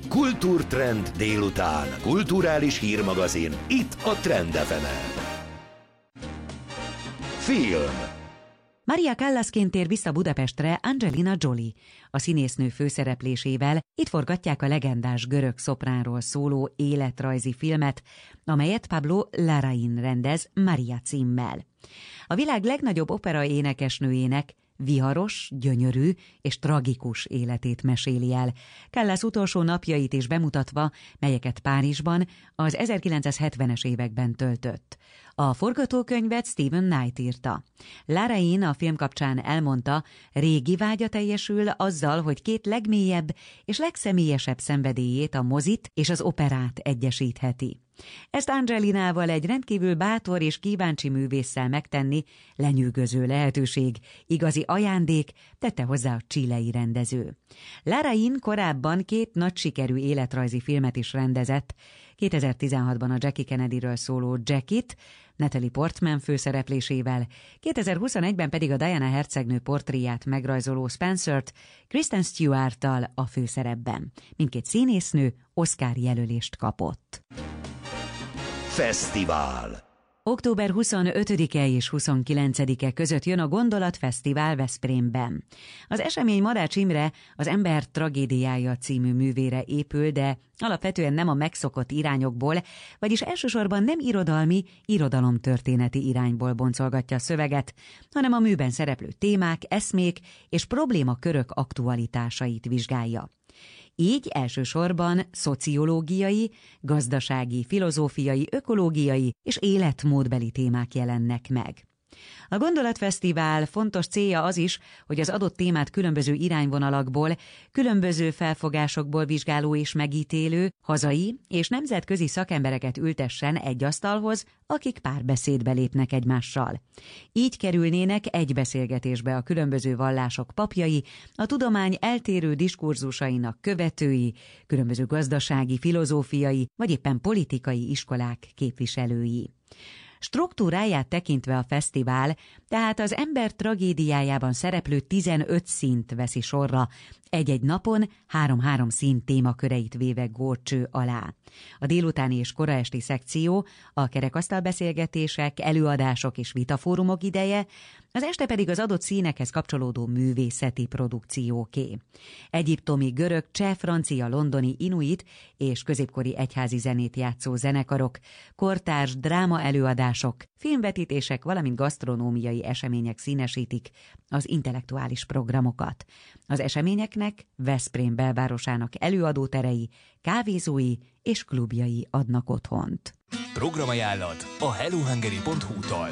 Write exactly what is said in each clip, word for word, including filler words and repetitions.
Kultúrtrend délután. Kulturális hírmagazin. Itt a Trend ef emen. Film. Maria Callasként tér vissza Budapestre Angelina Jolie. A színésznő főszereplésével itt forgatják a legendás görög szopránról szóló életrajzi filmet, amelyet Pablo Larraín rendez Maria címmel. A világ legnagyobb opera énekesnőjének viharos, gyönyörű és tragikus életét meséli el, Callas utolsó napjait is bemutatva, melyeket Párizsban az ezerkilencszázhetvenes években töltött. A forgatókönyvet Steven Knight írta. Larraín a film kapcsán elmondta, régi vágya teljesül azzal, hogy két legmélyebb és legszemélyesebb szenvedélyét, a mozit és az operát egyesítheti. Ezt Angelinával egy rendkívül bátor és kíváncsi művésszel megtenni lenyűgöző lehetőség, igazi ajándék, tette hozzá a chilei rendező. Larraín korábban két nagy sikerű életrajzi filmet is rendezett, kétezer-tizenhatban a Jackie Kennedyről szóló Jackie-t, Natalie Portman főszereplésével, kétezer-huszonegyben pedig a Diana hercegnő portréját megrajzoló Spencer-t Kristen Stewart-tal a főszerepben. Mindkét színésznő Oscar jelölést kapott. Fesztivál. október huszonötödike és huszonkilencedike között jön a Gondolatfesztivál Veszprémben. Az esemény Madács Imre Az ember tragédiája című művére épül, de alapvetően nem a megszokott irányokból, vagyis elsősorban nem irodalmi, irodalomtörténeti irányból boncolgatja a szöveget, hanem a műben szereplő témák, eszmék és problémakörök aktualitásait vizsgálja. Így elsősorban szociológiai, gazdasági, filozófiai, ökológiai és életmódbeli témák jelennek meg. A Gondolatfesztivál fontos célja az is, hogy az adott témát különböző irányvonalakból, különböző felfogásokból vizsgáló és megítélő, hazai és nemzetközi szakembereket ültessen egy asztalhoz, akik párbeszédbe lépnek egymással. Így kerülnének egy beszélgetésbe a különböző vallások papjai, a tudomány eltérő diskurzusainak követői, különböző gazdasági, filozófiai vagy éppen politikai iskolák képviselői. Struktúráját tekintve a fesztivál, tehát az ember tragédiájában szereplő tizenöt színt veszi sorra, egy-egy napon három-három szín témaköreit véve górcső alá. A délutáni és koraesti szekció, a kerekasztalbeszélgetések, előadások és vitafórumok ideje, az este pedig az adott színekhez kapcsolódó művészeti produkcióké. Egyiptomi, görög, cseh, francia, londoni, inuit és középkori egyházi zenét játszó zenekarok, kortárs dráma előadások, filmvetítések, valamint gasztronómiai események színesítik az intellektuális programokat. Az eseményeknek Veszprém belvárosának előadóterei, kávézói és klubjai adnak otthont. Programajánlat a hellohungary pont hu-tól.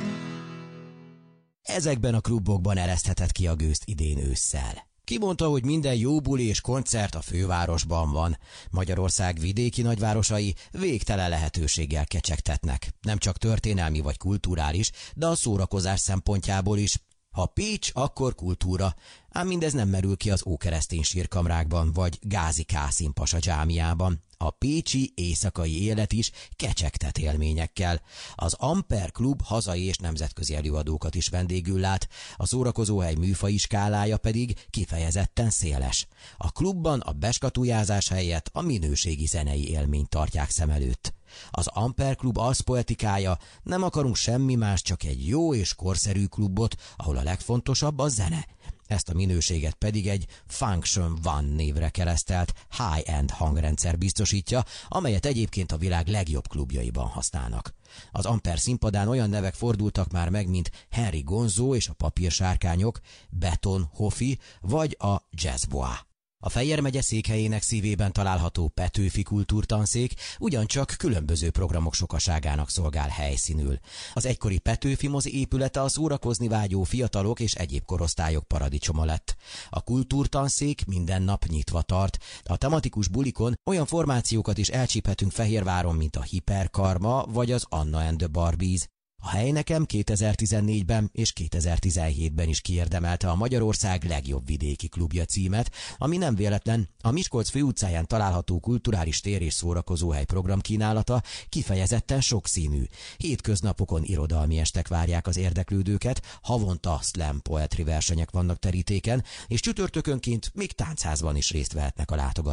Ezekben a klubokban ereszthetett ki a gőzt idén ősszel. Ki mondta, hogy minden jó buli és koncert a fővárosban van? Magyarország vidéki nagyvárosai végtelen lehetőséggel kecsegtetnek. Nem csak történelmi vagy kulturális, de a szórakozás szempontjából is. Ha Pécs, akkor kultúra, ám mindez nem merül ki az ókeresztény sírkamrákban vagy Gázi Kászim pasa dzsámiában. A pécsi éjszakai élet is kecsegtet élményekkel. Az Amper Klub hazai és nemzetközi előadókat is vendégül lát, a szórakozóhely műfaji skálája pedig kifejezetten széles. A klubban a beskatujázás helyett a minőségi zenei élményt tartják szem előtt. Az Amper Klub arszpoetikája: nem akarunk semmi más, csak egy jó és korszerű klubot, ahol a legfontosabb a zene. Ezt a minőséget pedig egy Function One névre keresztelt high-end hangrendszer biztosítja, amelyet egyébként a világ legjobb klubjaiban használnak. Az Amper színpadán olyan nevek fordultak már meg, mint Henry Gonzo és a Papírsárkányok, Beton Hoffi vagy a Jazz Bois. A Fejér megye székhelyének szívében található Petőfi Kultúrtanszék ugyancsak különböző programok sokaságának szolgál helyszínül. Az egykori Petőfi mozi épülete a szórakozni vágyó fiatalok és egyéb korosztályok paradicsoma lett. A Kultúrtanszék minden nap nyitva tart, a tematikus bulikon olyan formációkat is elcsíphetünk Fehérváron, mint a Hiperkarma vagy az Anna and the Barbies. A hely nekem kétezer-tizennégyben és kétezer-tizenhétben is kiérdemelte a Magyarország legjobb vidéki klubja címet, ami nem véletlen. A Miskolc főutcáján található kulturális tér és szórakozóhely programkínálata kifejezetten sokszínű. Hétköznapokon irodalmi estek várják az érdeklődőket, havonta slam poetry versenyek vannak terítéken, és csütörtökönként még táncházban is részt vehetnek a látogatók.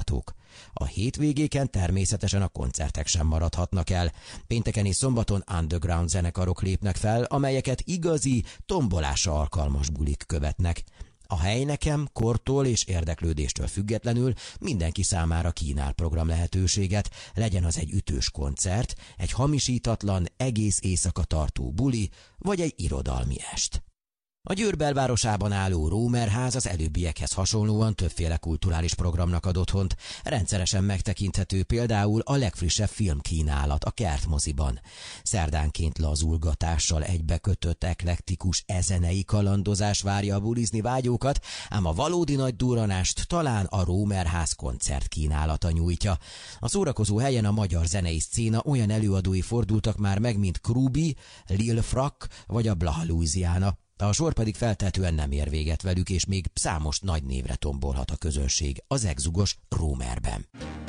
A hétvégéken természetesen a koncertek sem maradhatnak el. Pénteken és szombaton underground zenekarok lépnek fel, amelyeket igazi, tombolásra alkalmas bulik követnek. A hely nekem kortól és érdeklődéstől függetlenül mindenki számára kínál program lehetőséget, legyen az egy ütős koncert, egy hamisítatlan, egész éjszaka tartó buli, vagy egy irodalmi est. A Győr belvárosában álló Rómerház az előbbiekhez hasonlóan többféle kulturális programnak ad otthont. Rendszeresen megtekinthető például a legfrissebb filmkínálat a Kertmoziban. Szerdánként lazulgatással egybekötött eklektikus ezenei kalandozás várja a bulizni vágyókat, ám a valódi nagy durranást talán a Rómerház koncertkínálata nyújtja. A szórakozó helyen a magyar zenei szcéna olyan előadói fordultak már meg, mint Krúbi, Lil Frak vagy a Blaha Louisiana. A sor pedig feltehetően nem ér véget velük, és még számos nagy névre tombolhat a közönség az egzugos Rómerben.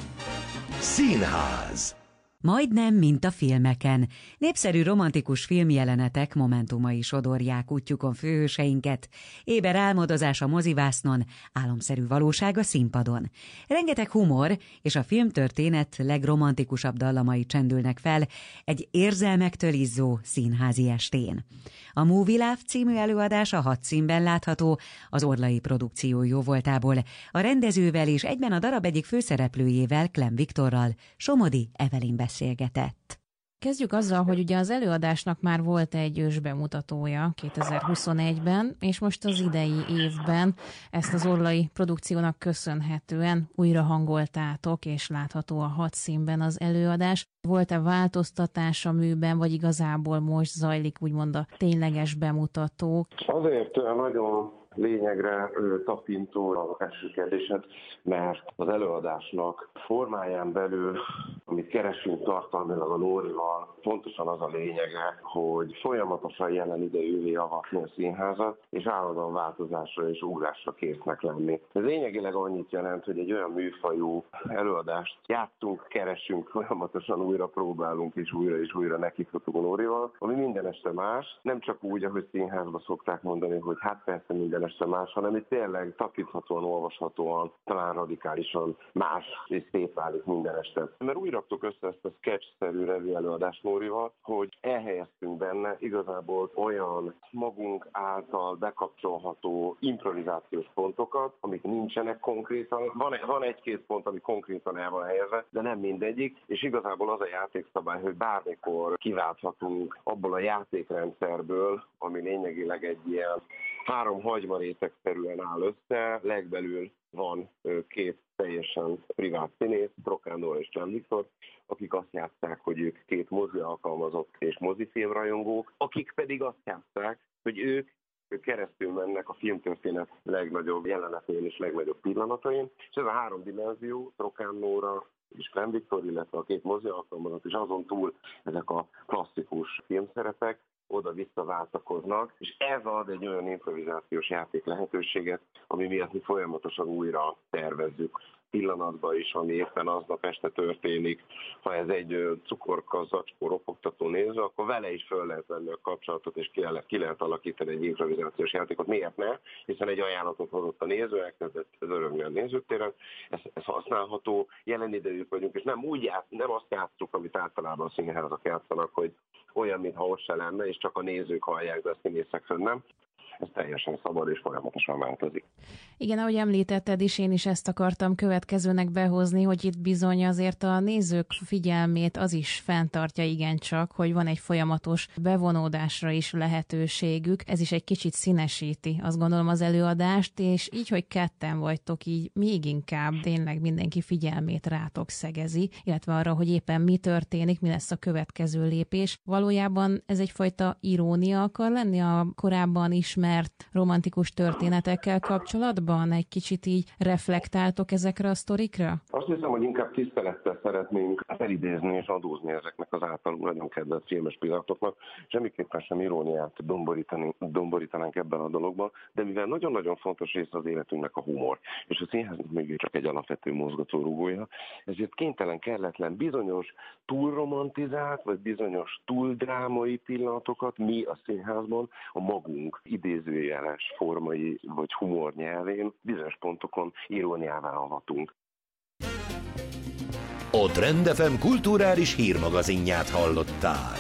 Színház. Majdnem, mint a filmeken. Népszerű romantikus filmjelenetek momentumai sodorják útjukon főhőseinket. Éber álmodozás a mozivásznon, álomszerű valóság a színpadon. Rengeteg humor és a filmtörténet legromantikusabb dallamai csendülnek fel egy érzelmektől izzó színházi estén. A Movie Love című előadás a hat színben látható, az Orlai produkció jóvoltából. A rendezővel és egyben a darab egyik főszereplőjével, Klem Viktorral, Somodi Evelyn beszélgetett. Kezdjük azzal, hogy ugye az előadásnak már volt egy ősbemutatója kétezer-huszonegyben, és most az idei évben ezt az Orlai produkciónak köszönhetően újra hangoltátok, és látható a hat színben az előadás. Volt-e változtatás a műben, vagy igazából most zajlik úgymond a tényleges bemutató? Azért nagyon lényegre tapintó az első kérdésed, mert az előadásnak formáján belül, amit keresünk tartalmilag a Nórival, pontosan az a lényege, hogy folyamatosan jelen idejűvé avatni a színházat, és állandóan változásra és ugrásra késznek lenni. Ez lényegileg annyit jelent, hogy egy olyan műfajú előadást játszunk, keresünk, folyamatosan újra próbálunk, és újra és újra nekifutunk a Nórival, ami minden este más, nem csak úgy, ahogy színházban szokták mondani, hogy hát persze minden este más, hanem itt tényleg tapinthatóan, olvashatóan, talán radikálisan más és szétválik minden este. Mert úgy raktuk össze ezt a sketch-szerű revű előadást Nórival, hogy elhelyeztünk benne igazából olyan magunk által bekapcsolható improvizációs pontokat, amik nincsenek konkrétan. Van, van egy-két pont, ami konkrétan el van helyezve, de nem mindegyik, és igazából az a játékszabály, hogy bármikor kiválthatunk abból a játékrendszerből, ami lényegileg egy ilyen három hagymarétegszerűen áll össze, legbelül van két teljesen privát színész, Trokán Nóra és Klem Viktor, akik azt játsszák, hogy ők két mozi alkalmazott és mozifilmrajongók, akik pedig azt játsszák, hogy ők ők keresztül mennek a filmtörténet legnagyobb jelenetén és legnagyobb pillanatain, és ez a három dimenzió, Trokán Nóra és Klem Viktor, illetve a két mozi alkalmazott, és azon túl ezek a klasszikus filmszerepek, oda-vissza váltakoznak, és ez ad egy olyan improvizációs játék lehetőséget, ami miatt mi folyamatosan újra tervezzük pillanatban is, ami éppen aznap este történik. Ha ez egy cukorka, zacskó, ropogtató néző, akkor vele is föl lehet venni a kapcsolatot, és ki lehet, ki lehet alakítani egy improvizációs játékot. Miért ne? Hiszen egy ajánlatot hozott a néző, elkezdett örömni a nézőtéren, ez, ez használható, jelen idejük vagyunk, és nem úgy ját, nem azt játszunk, amit általában a színházak játszanak, hogy olyan, mintha ott se lenne, és csak a nézők hallják, de a színészek nem. Ez teljesen szabad és folyamatosan változik. Igen, ahogy említetted is, én is ezt akartam következőnek behozni, hogy itt bizony azért a nézők figyelmét az is fenntartja igencsak, hogy van egy folyamatos bevonódásra is lehetőségük. Ez is egy kicsit színesíti, azt gondolom, az előadást, és így, hogy ketten vagytok, így még inkább tényleg mindenki figyelmét rátok szegezi, illetve arra, hogy éppen mi történik, mi lesz a következő lépés. Valójában ez egyfajta irónia akar lenni a korábban ismert mert romantikus történetekkel kapcsolatban egy kicsit így reflektáltok ezekre a sztorikra? Azt hiszem, hogy inkább tisztelettel szeretnénk felidézni és adózni ezeknek az általunk nagyon kedvelt filmes pillanatoknak. Semmiképpen sem iróniát domborítani, domborítanánk ebben a dologban, de mivel nagyon-nagyon fontos része az életünknek a humor, és a színháznak még csak egy alapvető mozgatórugója, ezért kénytelen, kelletlen bizonyos túlromantizált, vagy bizonyos túldrámai pillanatokat mi a színházban a magunk idézőjeles formai vagy humor nyelvén bizonyos pontokon iróniává avatunk. A Trend ef em kulturális hírmagazinját hallották.